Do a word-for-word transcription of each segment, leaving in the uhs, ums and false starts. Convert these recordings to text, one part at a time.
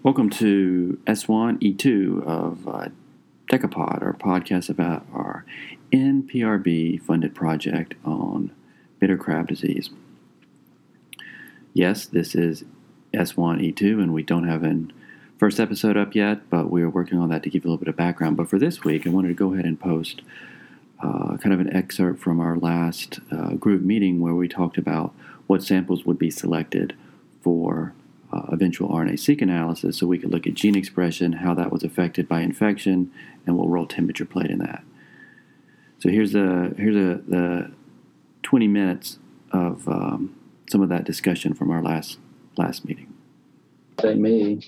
Welcome to S one E two of uh, Decapod, our podcast about our N P R B funded project on bitter crab disease. Yes, this is S one E two, and we don't have an first episode up yet, but we're working on that to give you a little bit of background. But for this week, I wanted to go ahead and post uh, kind of an excerpt from our last uh, group meeting where we talked about what samples would be selected for uh, eventual R N A-seq analysis, so we could look at gene expression, how that was affected by infection, and what role temperature played in that. So here's a here's a the twenty minutes of um, some of that discussion from our last last meeting. Say me.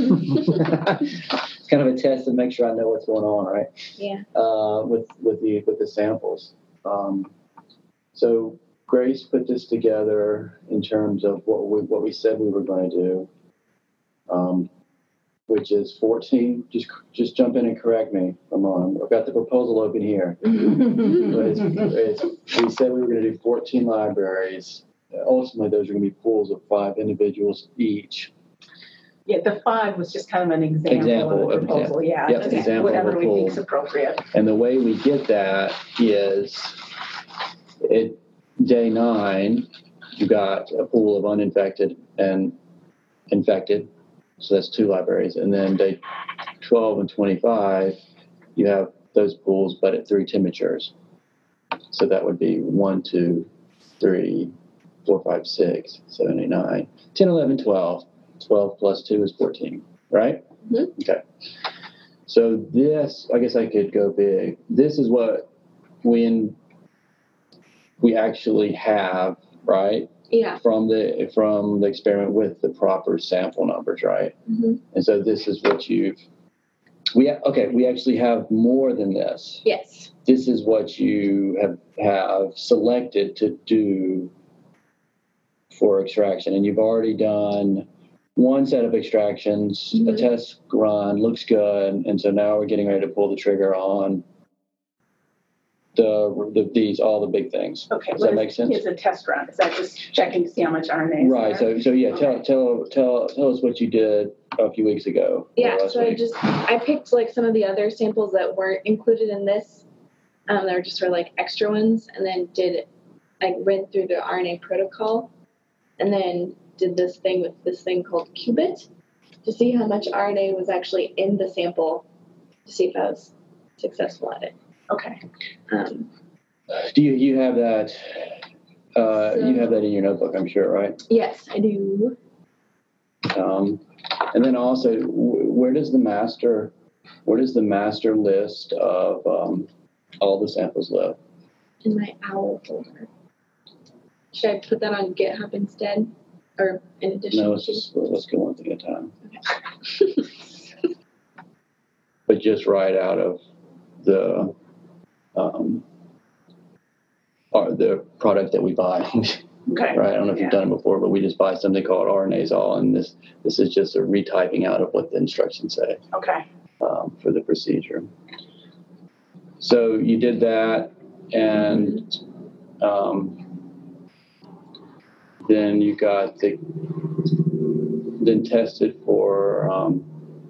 It's kind of a test to make sure I know what's going on, right? Yeah. Uh, with with the with the samples. Um, so Grace put this together in terms of what we what we said we were going to do, um, which is fourteen. Just just jump in and correct me if I'm wrong. I've got the proposal open here. But it's, it's, we said we were going to do fourteen libraries. Ultimately, those are going to be pools of five individuals each. Yeah, the five was just kind of an example, Example of the of proposal. example. Yeah, Yep, just example whatever of a we pool. think is appropriate. And the way we get that is at day nine, you got a pool of uninfected and infected. So that's two libraries. And then day twelve and twenty-five, you have those pools, but at three temperatures. So that would be one, two, three, four, five, six, seven, eight, nine, ten, eleven, twelve. twelve plus two is fourteen, right? Mm-hmm. Okay. So this, I guess I could go big. This is what when we actually have, right? Yeah. From the from the experiment with the proper sample numbers, right? Mm-hmm. And so this is what you've we okay. We actually have more than this. Yes. This is what you have have selected to do for extraction, and you've already done one set of extractions. Mm-hmm. A test run looks good, and so now we're getting ready to pull the trigger on the, the these all the big things. Okay, Does what that is, make sense? is a test run? Is that just checking to see how much R N A is Right. there? So so yeah. Okay. Tell tell tell tell us what you did a few weeks ago. Yeah. or last So I week. just I picked like some of the other samples that weren't included in this. Um, that were just for like extra ones, and then did like ran through the R N A protocol, and then did this thing with this thing called Qubit to see how much R N A was actually in the sample to see if I was successful at it. Okay. Um, Do you you have that? Uh, So- you have that in your notebook, I'm sure, right? yes, I do. Um, and then also, w- where does the master, where does the master list of um, all the samples live? In my OWL folder. Should I put that on GitHub instead, or in addition No, let's to? just let's go one thing at a time. Okay. But just right out of the um, or the product that we buy. Okay. Right. I don't know if Yeah. you've done it before, but we just buy something called RNasol, and this this is just a retyping out of what the instructions say. Okay. Um, for the procedure. So you did that, and um, then you got the then tested for um,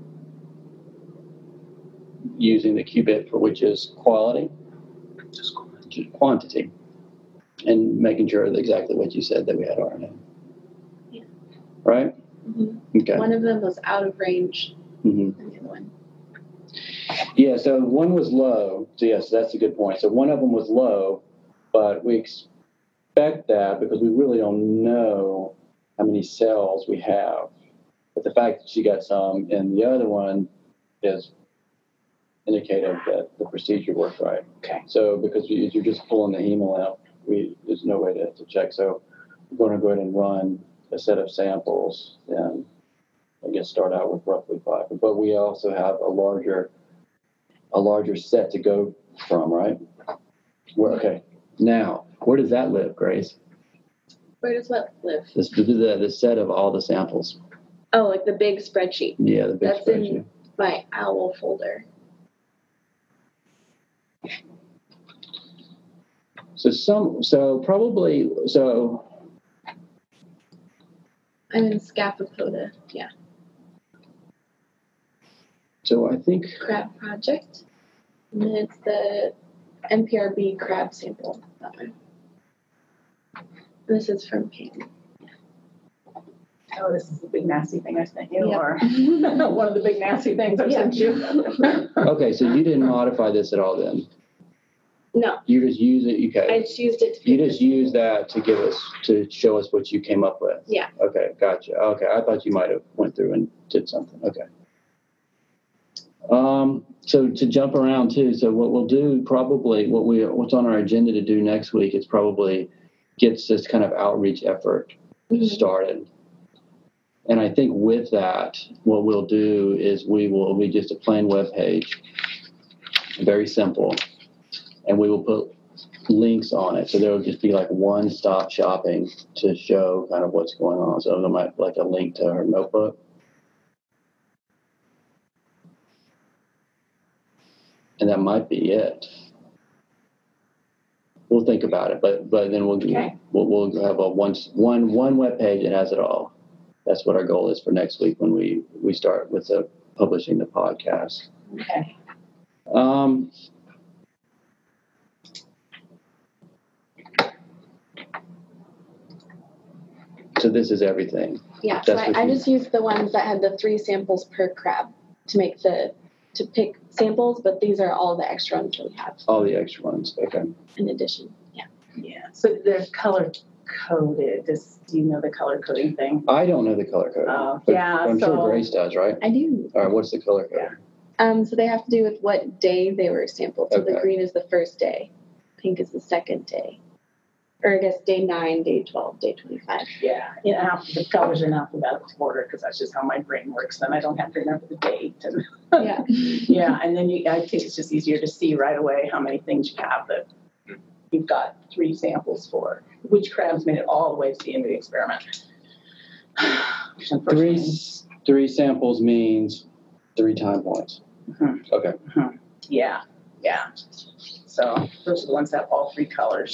using the qubit, for which is quality, just quantity, and making sure that exactly what you said, that we had R N A. Yeah. Right? Mm-hmm. Okay. One of them was out of range, Mm-hmm. and the other one. Yeah, so one was low. So yes, that's a good point. So one of them was low, but we expect that because we really don't know how many cells we have. But the fact that she got some and the other one is indicative that the procedure worked right. Okay. So because you, you're just pulling the hemo out, we there's no way to, to check. So we're going to go ahead and run a set of samples and I guess start out with roughly five. But we also have a larger a larger set to go from, right? Where, okay. Now, where does that live, Grace? Where does what live? This, the, the, the set of all the samples. Oh, like the big spreadsheet. Yeah, the big That's spreadsheet. in my OWL folder. So some, so probably, so I'm in Scaphopoda, yeah. So I think crab project. And then it's the N P R B crab sample. That one. And this is from Pam. Oh, this is the big nasty thing I sent you, Yep. or one of the big nasty things I Yeah. sent you. okay. So you didn't modify this at all, then? No, You just use it. I Okay. just used it to You pick just the use sample. that to give us to show us what you came up with. Yeah. Okay. Gotcha. Okay. I thought you might have went through and did something. Okay. Um, so to jump around too, so what we'll do probably what we what's on our agenda to do next week is probably gets this kind of outreach effort Mhm. started. And I think with that, what we'll do is we will be just a plain web page, very simple, and we will put links on it. So there will just be like one-stop shopping to show kind of what's going on. So there might be like a link to her notebook. And that might be it. We'll think about it, but but then we'll Okay. we'll, we'll have a one one one web page that has it all. That's what our goal is for next week when we we start with the publishing the podcast. Okay. Um, so this is everything. Yeah, so That's I, what I you- just used the ones that had the three samples per crab to make the to pick samples, but these are all the extra ones that we have All the extra ones. Okay. in addition. Yeah. Yeah. So they're color coded. Does do you know the color coding thing? I don't know the color code. Oh, but yeah, I'm sure so- Grace does, right? I do. All right. What's the color code? Yeah. Um, so they have to do with what day they were sampled. So the Okay. green is the first day, pink is the second day, or I guess day nine, day twelve, day twenty-five. Yeah. In alph- the colors are in alphabetical order because that's just how my brain works. Then I don't have to remember the date. And Yeah. yeah, and then you, I think it's just easier to see right away how many things you have that you've got three samples for. Which crabs made it all the way to the end of the experiment? Which Three unfortunately- three samples means three time points. Mhm. Okay. Yeah, yeah. So those are the ones that have all three colors.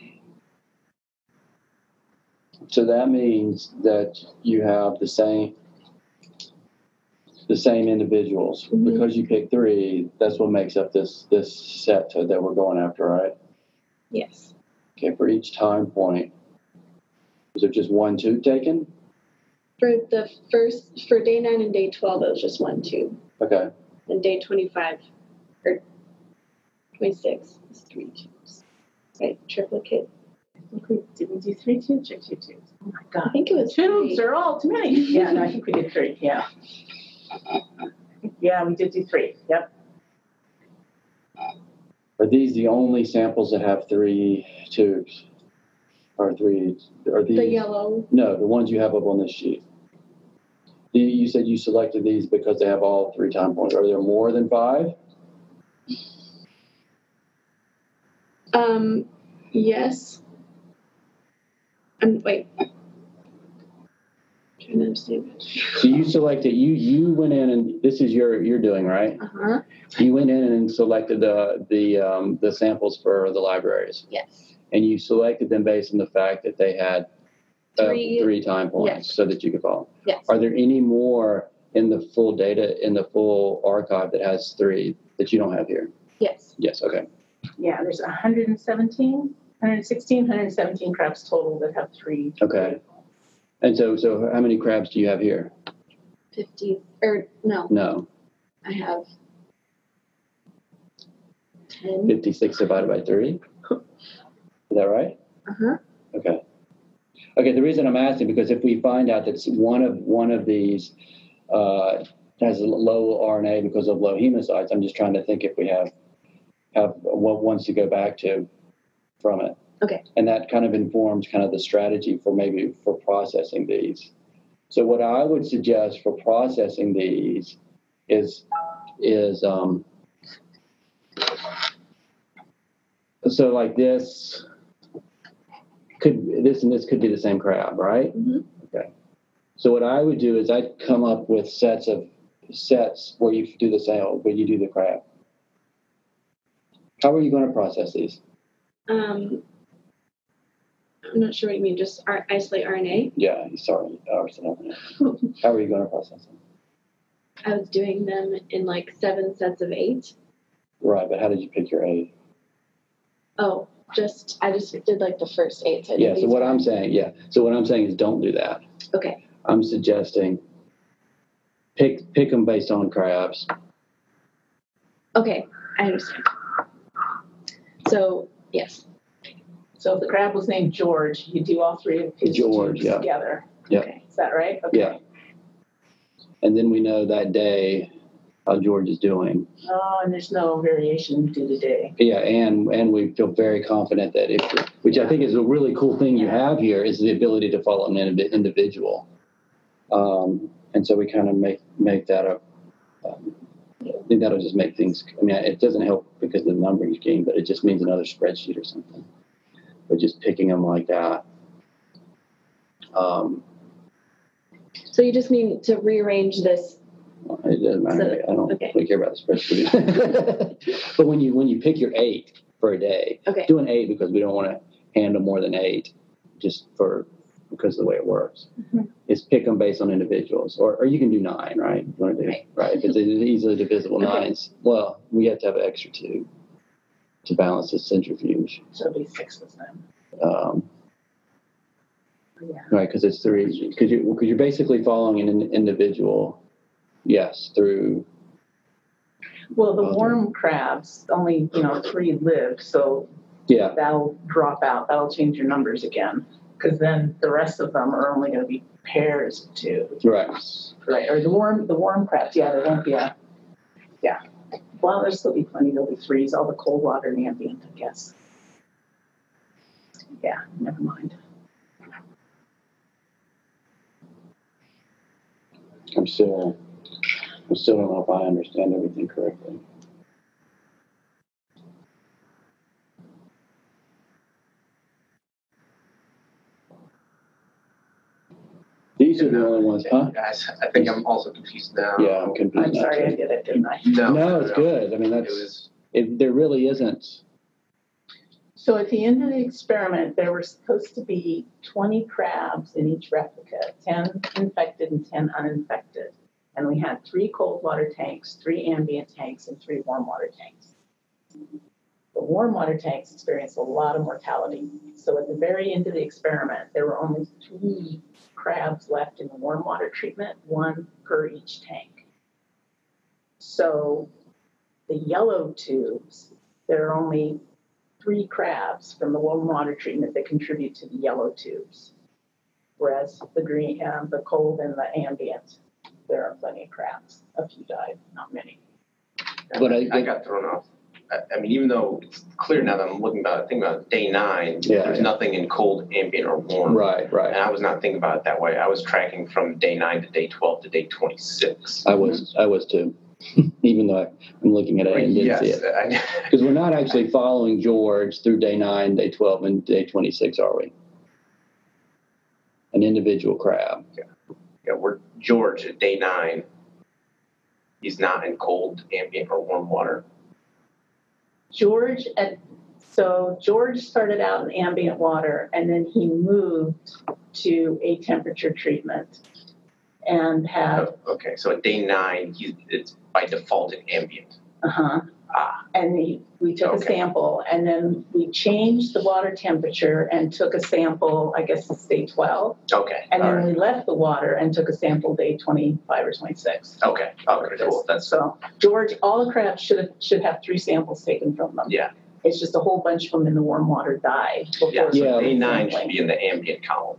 So that means that you have the same the same individuals Mhm. because you picked three. That's what makes up this this set that we're going after, right? Yes. Okay. For each time point, is there just one tube taken? For the first, for day nine and day twelve, it was just one tube. Okay. And day twenty-five, or twenty-six, is three tubes. Right? Triplicate. Did we do three tubes or two tubes? Oh my I God. think it was Tubes three. are all too many. Yeah, no, I think we did three. Yeah. Yeah, we did do three. Yep. Are these the only samples that have three tubes? Or three? Are these? The yellow. No, the ones you have up on this sheet. You- You said you selected these because they have all three time points. Are there more than five? Um, yes. Um, wait. Trying to understand. So you selected, you you went in and this is your you're doing, right? Uh huh. You went in and selected the the um, the samples for the libraries, Yes. and you selected them based on the fact that they had uh, Three- three time points, yes. so that you could follow. Yes. Are there any more in the full data in the full archive that has three that you don't have here? Yes. Yes. Okay. Yeah, there's one hundred seventeen, one hundred sixteen, one hundred seventeen crabs total that have three. Okay. And so so how many crabs do you have here? Fifty. Or no, No, I have ten. fifty-six divided by three. Is that right? Uh huh. Okay. Okay. The reason I'm asking because if we find out that one of one of these uh, has a low R N A because of low hemocytes, I'm just trying to think if we have have what ones to go back to from it. Okay. And that kind of informs kind of the strategy for maybe for processing these. So what I would suggest for processing these is is um, so like this could this and this could be the same crab, right? Mm-hmm. Okay. So what I would do is I'd come up with sets of sets where you do the same where you do the crab. How are you going to process these? Um, I'm not sure what you mean. Just R- isolate R N A. Yeah, sorry, arsenal. How are you going to process them? I was doing them in like seven sets of eight. Right, but how did you pick your eight? Oh, just I just did like the first eight. So I Yeah, did so these what I'm ones. saying, yeah. So what I'm saying is don't do that. Okay. I'm suggesting pick pick them based on crabs. Okay, I understand. So yes. So if the crab was named George, you do all three of his George, tubes yeah. together. Yeah. Okay. Is that right? Okay. Yeah. And then we know that day how George is doing. Oh, and there's no variation due to day. Yeah, and and we feel very confident that if, which I think is a really cool thing you have here, is the ability to follow an indiv- individual. Um, and so we kind of make make that a. Um, I think that'll just make things. I mean, it doesn't help because of the numbering scheme, but it just means another spreadsheet or something. But just picking them like that. Um, So you just need to rearrange this. It doesn't matter. So, I don't okay. really care about the spreadsheet. But when you when you pick your eight for a day, Okay. do an eight because we don't want to handle more than eight, just for because of the way it works. Mm-hmm. Is pick them based on individuals, or or you can do nine, right? You want to do Right. right? If it's easily divisible Okay. nines, well, we have to have an extra two to balance the centrifuge, So it'll be six of them. um, Yeah. right? Because it's three. Because you because you're basically following an in- individual. Yes, through. Well, the Okay. worm crabs, only, you know, three lived, so Yeah. that'll drop out. That'll change your numbers again. Because then the rest of them are only going to be pairs of two. Right. Right. Or the worm, the worm crabs, yeah, there won't be a, yeah. Well, there'll still be plenty. There'll be threes, all the cold water and ambient, I guess. Yeah, never mind. I'm still, I still don't know if I understand everything correctly. These are the only ones, huh? Guys, I think I'm also confused now. Yeah, I'm confused. I'm now, sorry I too. did it, didn't I? No, No, it's no. good. I mean, It that's, was, it, there really isn't. So at the end of the experiment, there were supposed to be twenty crabs in each replica, ten infected and ten uninfected. And we had three cold water tanks, three ambient tanks, and three warm water tanks. The warm water tanks experienced a lot of mortality. So at the very end of the experiment, there were only three crabs left in the warm water treatment, one per each tank. So the yellow tubes, there are only three crabs from the warm water treatment that contribute to the yellow tubes. Whereas the green, um, the cold and the ambient, there are plenty of crabs. A few died, not many. But I, I got thrown off. I, I mean, even though it's clear now that I'm looking about it, thinking about day nine, Yeah, there's yeah. nothing in cold, ambient, or warm. right, And right. I was not thinking about it that way. I was tracking from day nine to day twelve to day twenty-six. I was, I was too. Even though I'm looking at it and didn't yes, see it. I, Because we're not actually following George through day nine, day twelve, and day twenty-six, are we? An individual crab. yeah, we're George at day nine. He's not in cold, ambient, or warm water. George, at, so George started out in ambient water and then he moved to a temperature treatment and had, Oh, okay, so at day nine, he, it's by default in ambient. uh-huh, Ah, and he, we took a Okay. sample and then we changed the water temperature and took a sample, I guess it's day twelve. okay. And all then right. we left the water and took a sample day twenty-five or twenty-six. Okay. Okay. Cool. That's So George, all the crabs should have, should have three samples taken from them. yeah. It's just a whole bunch of them in the warm water died before Yeah. So Yeah. day nine should sampling. be in the ambient column.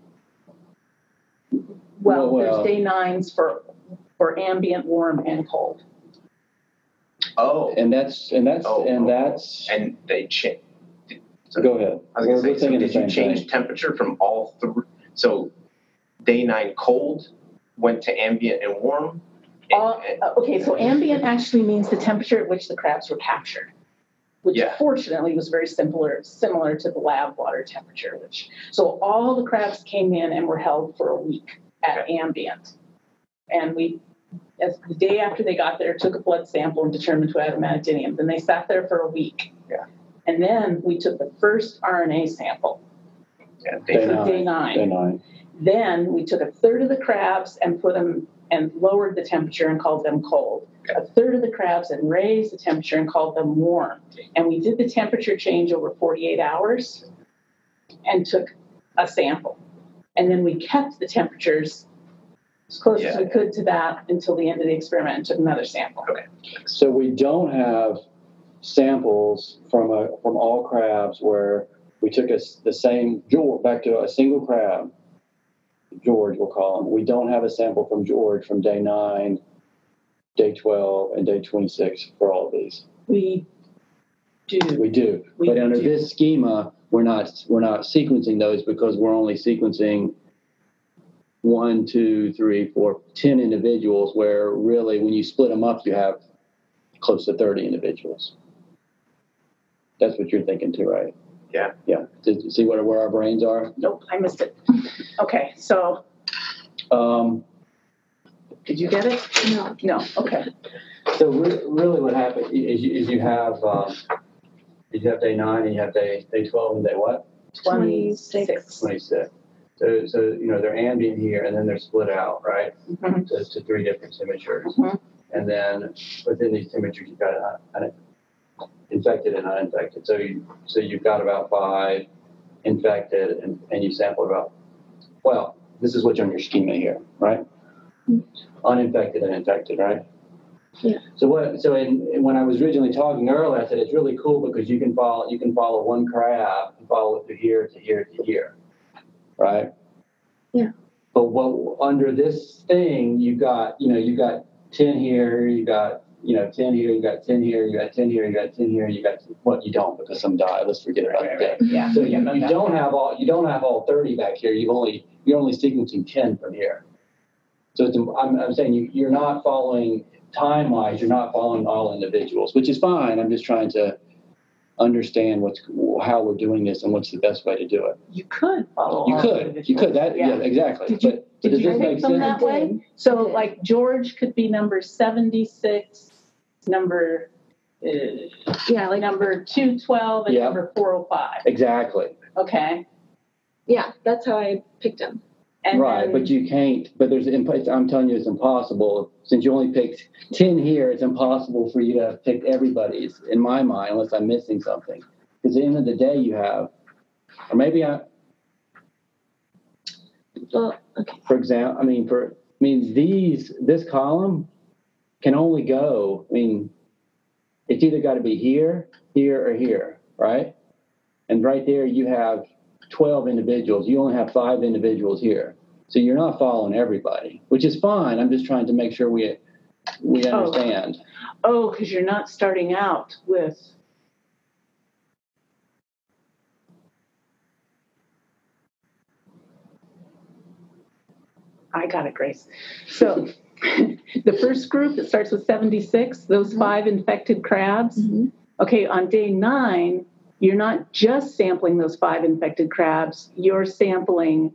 Well, Well, there's well- day nines for, for ambient, warm, and cold. Oh. And that's, and that's, Oh, and oh, that's, And they change. go ahead. I was We're- gonna say, we're so thinking the did you same change thing. temperature from all three? So day nine cold went to ambient and warm. and- All, and- uh, okay, so ambient actually means the temperature at which the crabs were captured, which Yeah. fortunately was very similar, similar to the lab water temperature. Which so all the crabs came in and were held for a week at ambient, and we, as the day after they got there, took a blood sample and determined who had amanitinium. Then they sat there for a week. Yeah. And then we took the first R N A sample. yeah, Day day for nine. day nine. Day nine. Then we took a third of the crabs and put them and lowered the temperature and called them cold. A third of the crabs had raised the temperature and called them warm. And we did the temperature change over forty-eight hours and took a sample. And then we kept the temperatures as close Yeah. as we could to that until the end of the experiment and took another sample. Okay. So we don't have samples from a, from all crabs where we took a, the same George back to a single crab. George, we'll call him. We don't have a sample from George from day nine, day twelve, and day twenty-six for all of these. We do. We do, We but under do. this schema, we're not we're not sequencing those because we're only sequencing one, two, three, four, ten individuals. Where really, when you split them up, you have close to thirty individuals. That's what you're thinking too, right? Yeah. Yeah. Did you see what where our brains are? Nope, I missed it. Okay, so Um, did you get it? No. No. Okay. so re- really, what happened is you, is you have um, is you have day nine and you have day day twelve and day what? twenty-six. twenty-six. So so you know they're ambient here and then they're split out, right? Mhm. To, to three different temperatures. Mhm. And then within these temperatures, you've got uh, un- infected and uninfected. So you so you've got about five infected, and, and you sample about. Well, this is what's on your schema here, right? Uninfected and infected, right? Yeah. So what? So in, in- when I was originally talking earlier, I said it's really cool because you can follow you can follow one crab and follow it to here to here to here, right? Yeah. But what under this thing you got? You know, you got ten here, you got you know ten here, you got ten here, you got ten here, you got ten here, you got what you don't because some died. Let's forget about Right, that. right, yeah. So you, Yeah, you yeah. don't have all you don't have all thirty back here. You've only you're only sequencing ten from here. So it's, I'm, I'm saying you, you're not following time wise. You're not following all individuals, which is fine. I'm just trying to understand what's how we're doing this and what's the best way to do it. You could follow. You all could, individuals. you could that yeah, exactly. Did you- but but Did does you this pick make them sense? that I way? did. So, I did. like George could be number seventy-six, number uh, Yeah, like number two twelve, and Yeah. number four oh five. Exactly. Okay, yeah, that's how I picked them. and right, then, but you can't. But there's imp- I'm telling you, it's impossible. Since you only picked ten here, it's impossible for you to have picked everybody's. In my mind, unless I'm missing something. Because at the end of the day, you have, or maybe I, Well, okay. for example, I mean, for I mean these this column can only go. I mean, it's either got to be here, here, or here, right? And right there, you have twelve individuals. You only have five individuals here, so you're not following everybody, which is fine. I'm just trying to make sure we we Oh. understand. oh, because you're not starting out with. I got it, Grace. So the first group that starts with seventy-six, those Mhm. five infected crabs. Mm-hmm. Okay, on day nine, you're not just sampling those five infected crabs, you're sampling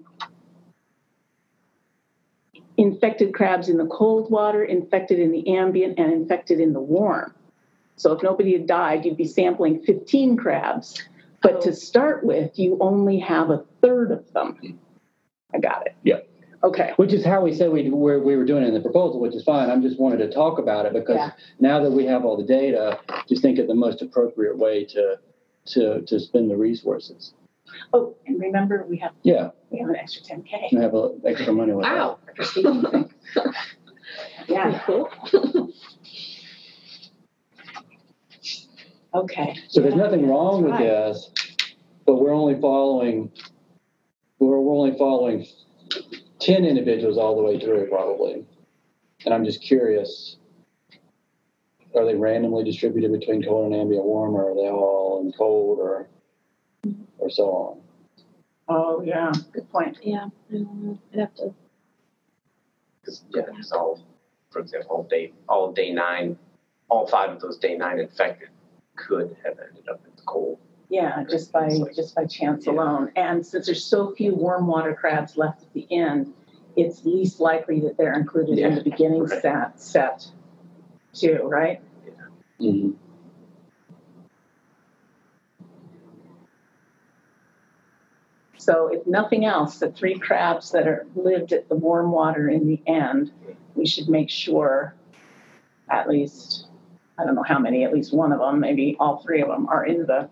infected crabs in the cold water, infected in the ambient, and infected in the warm. So if nobody had died, you'd be sampling fifteen crabs. But Oh. to start with, you only have a third of them. I got it. Yeah. Okay. Which is how we said we were, we were doing it in the proposal, which is fine. I'm just wanted to talk about it because Yeah. now that we have all the data, just think of the most appropriate way to to to spend the resources. Oh, and remember, we have Yeah, we have an extra ten K. and have a, extra money with Wow. for sequencing. Yeah. Cool. Okay. that. So there's Yeah, nothing yeah, wrong with that's right. this, but we're only following we're, we're only following ten individuals all the way through probably. And I'm just curious, are they randomly distributed between cold and ambient warm, or are they all in cold, or or so on? Oh, yeah. Good point. Yeah, I don't know. I'd have to. Because yeah, it's all, for example, all day, all day nine, all five of those day nine infected could have ended up in the cold. Yeah, just by just by chance Yeah. alone. And since there's so few warm water crabs left at the end, it's least likely that they're included in Yeah, the beginning right. set set too, right? Mm-hmm. So if nothing else, the three crabs that are lived at the warm water in the end, we should make sure at least, I don't know how many, at least one of them, maybe all three of them are in the.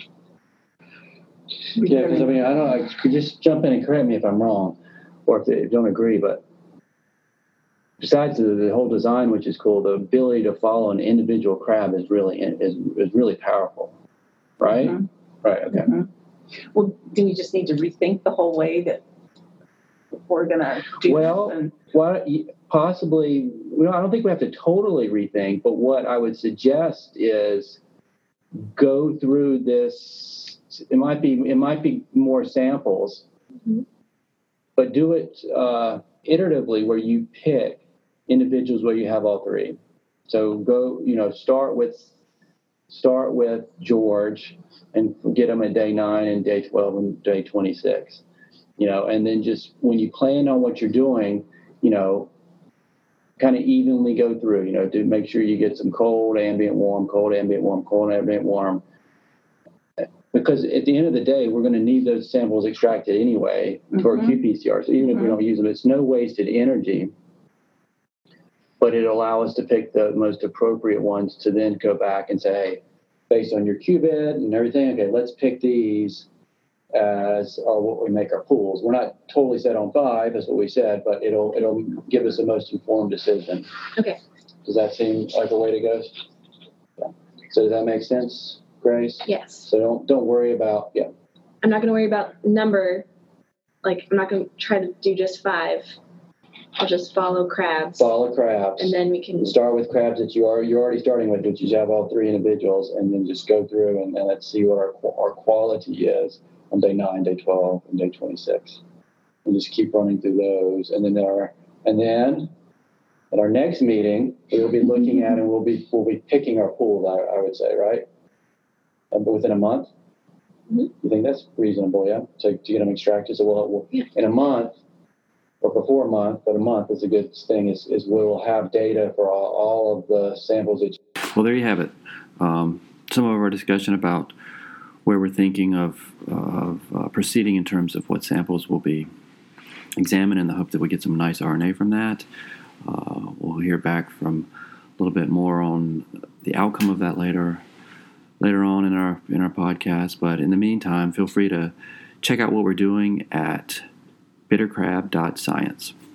Yeah, because I mean, I don't. I could just jump in and correct me if I'm wrong, or if they don't agree. But besides the, the whole design, which is cool, the ability to follow an individual crab is really is is really powerful, right? Mm-hmm. Right. Okay. Mm-hmm. Well, do we just need to rethink the whole way that we're gonna do well, this? And what possibly? Well, I don't think we have to totally rethink. But what I would suggest is go through this. It might be it might be more samples, mm-hmm. but do it uh, iteratively where you pick individuals where you have all three. So go, you know, start with start with George and get them at day nine and day twelve and day twenty-six. You know, and then just when you plan on what you're doing, you know, kind of evenly go through. You know, to make sure you get some cold, ambient, warm, cold, ambient, warm, cold, ambient, warm. Because at the end of the day, we're going to need those samples extracted anyway mm-hmm. for Q P C R. So even mm-hmm. if we don't use them, it's no wasted energy. But it'll allow us to pick the most appropriate ones to then go back and say, hey, based on your qubit and everything, okay, let's pick these as our, what we make our pools. We're not totally set on five, that's what we said, but it'll it'll give us the most informed decision. Okay. Does that seem like a way to go? Yeah. So does that make sense, Grace? Yes. So don't don't worry about yeah. I'm not going to worry about number. Like I'm not going to try to do just five. I'll just follow crabs. Follow crabs, and then we can start with crabs that you are you're already starting with, which you have all three individuals, and then just go through and, and let's see what our our quality is on day nine, day twelve, and day twenty-six, and just keep running through those, and then our and then at our next meeting we'll be looking at and we'll be we'll be picking our pool. I, I would say, right? And within a month. Mm-hmm. You think that's reasonable? Yeah. So to get them extracted, so we'll, we'll yeah. in a month. Or before a month, but a month is a good thing, is, is we'll have data for all, all of the samples that you... Well, there you have it. Um, some of our discussion about where we're thinking of, of uh, proceeding in terms of what samples will be examined in the hope that we get some nice R N A from that. Uh, we'll hear back from a little bit more on the outcome of that later later on in our in our podcast. But in the meantime, feel free to check out what we're doing at bitter crab dot science.